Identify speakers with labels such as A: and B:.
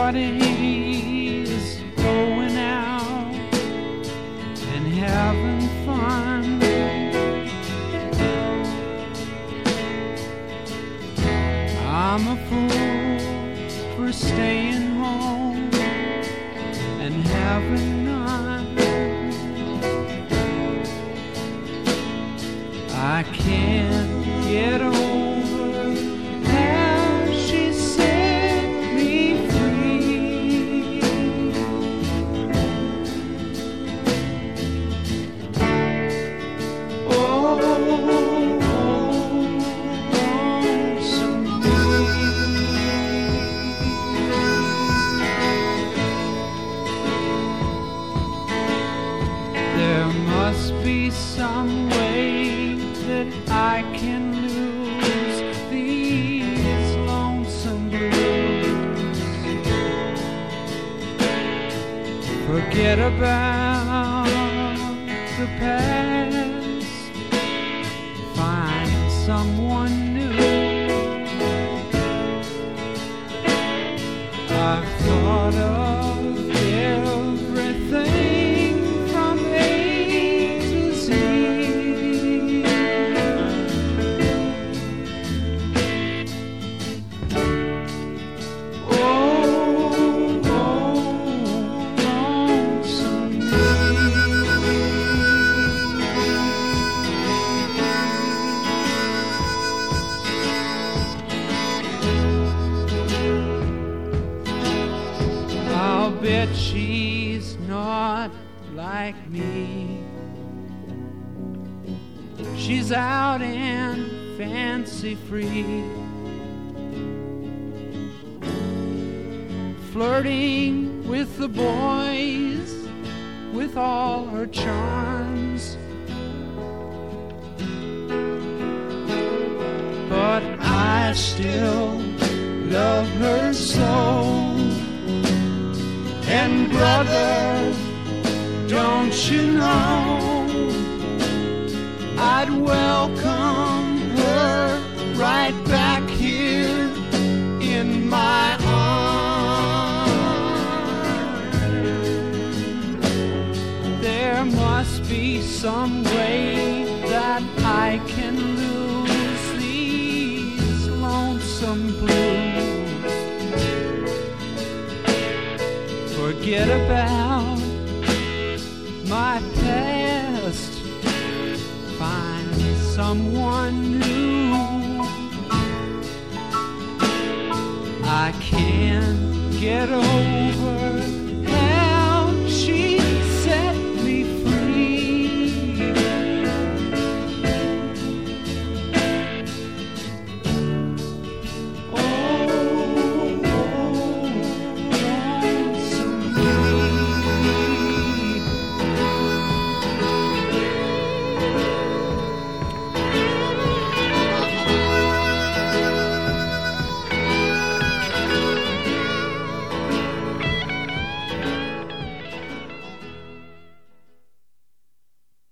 A: everybody's going out and having fun. I'm a fool for staying home and having none. I can't get over how she set me free. Oh, lonesome me. There must be some way that I can lose these lonesome blues. Forget about the past, find someone new. I've thought of everything from A to Z. I'll bet she's not like me. She's out and fancy free, flirting with the boys with all her charms. But I still love her so. And brother, don't you know, I'd welcome her right back here in my arms. There must be some way that I can lose these lonesome blues. Forget about my past, find someone new. I can't get over